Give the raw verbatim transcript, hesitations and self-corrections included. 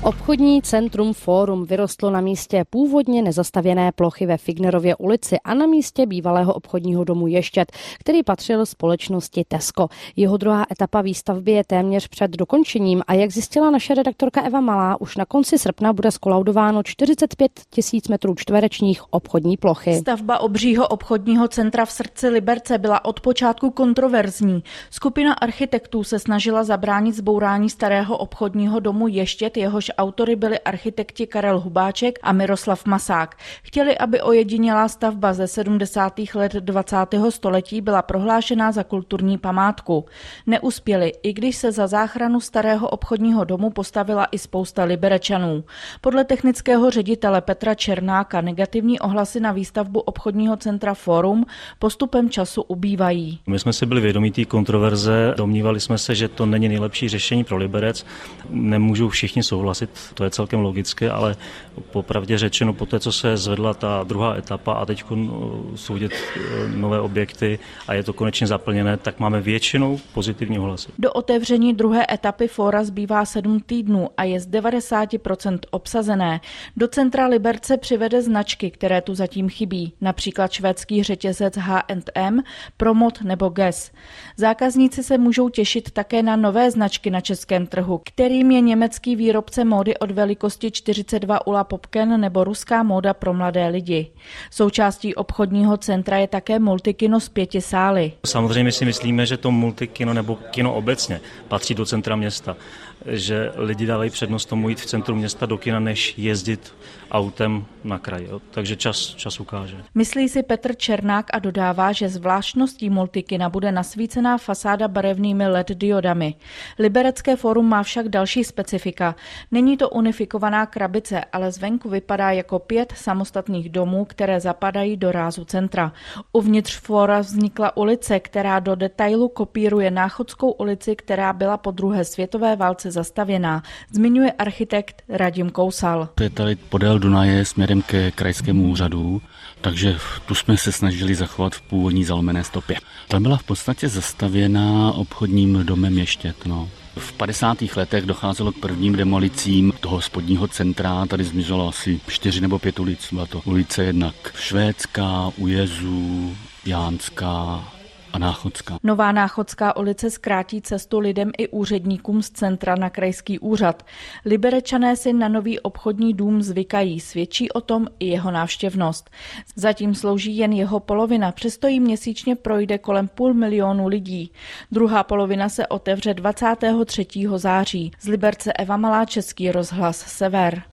Obchodní centrum Fórum vyrostlo na místě původně nezastavěné plochy ve Fignerově ulici a na místě bývalého obchodního domu Ještěd, který patřil společnosti Tesco. Jeho druhá etapa výstavby je téměř před dokončením a jak zjistila naše redaktorka Eva Malá, už na konci srpna bude zkolaudováno čtyřicet pět tisíc metrů čtverečních obchodní plochy. Stavba obřího obchodního centra v srdci Liberce byla od počátku kontroverzní. Skupina architektů se snažila zabránit zbourání starého obchodního domu Ještěd, jehož autory byli architekti Karel Hubáček a Miroslav Masák. Chtěli, aby ojedinělá stavba ze sedmdesátých let dvacátého století byla prohlášená za kulturní památku. Neuspěli, i když se za záchranu starého obchodního domu postavila i spousta Liberečanů. Podle technického ředitele Petra Černáka negativní ohlasy na výstavbu obchodního centra Fórum postupem času ubývají. My jsme si byli vědomí té kontroverze, domnívali jsme se, že to není nejlepší řešení pro Liberec. Nemůžou všichni souhlasit, to je celkem logické, ale popravdě řečeno, po té, co se zvedla ta druhá etapa a teď jsou vidět nové objekty a je to konečně zaplněné, tak máme většinou pozitivní ohlasy. Do otevření druhé etapy fóra zbývá sedm týdnů a je z devadesát procent obsazené. Do centra Liberce přivede značky, které tu zatím chybí, například švédský řetězec H and M, Promot nebo Guess. Zákazníci se můžou těšit také na nové značky na českém trhu, kterým je německý výrobce módy od velikosti čtyřicet dva Ulla Popken nebo ruská móda pro mladé lidi. Součástí obchodního centra je také multikino s pěti sály. Samozřejmě si myslíme, že to multikino nebo kino obecně patří do centra města, že lidi dávají přednost tomu jít v centru města do kina, než jezdit autem na kraj. Jo. Takže čas, čas ukáže. Myslí si Petr Černák a dodává, že zvláštností multikina bude nasvícená fasáda barevnými L E D diodami. Liberecké fórum má však další specifika. Není to unifikovaná krabice, ale zvenku vypadá jako pět samostatných domů, které zapadají do rázu centra. Uvnitř fóra vznikla ulice, která do detailu kopíruje Náchodskou ulici, která byla po druhé světové válce zastavěná, zmiňuje architekt Radim Kousal. To je tady podél Dunaje směrem ke krajskému úřadu, takže tu jsme se snažili zachovat v původní zalomené stopě. Ta byla v podstatě zastavěná obchodním domem Ještěd. No. V padesátých letech docházelo k prvním demolicím toho spodního centra, tady zmizelo asi čtyři nebo pět ulic. Byla to ulice jednak Švédská, Ujezů, Jánská a Náchodská. Nová Náchodská ulice zkrátí cestu lidem i úředníkům z centra na krajský úřad. Liberečané si na nový obchodní dům zvykají, svědčí o tom i jeho návštěvnost. Zatím slouží jen jeho polovina, přesto jí měsíčně projde kolem půl milionu lidí. Druhá polovina se otevře dvacátého třetího září. Z Liberce Eva Malá, Český rozhlas Sever.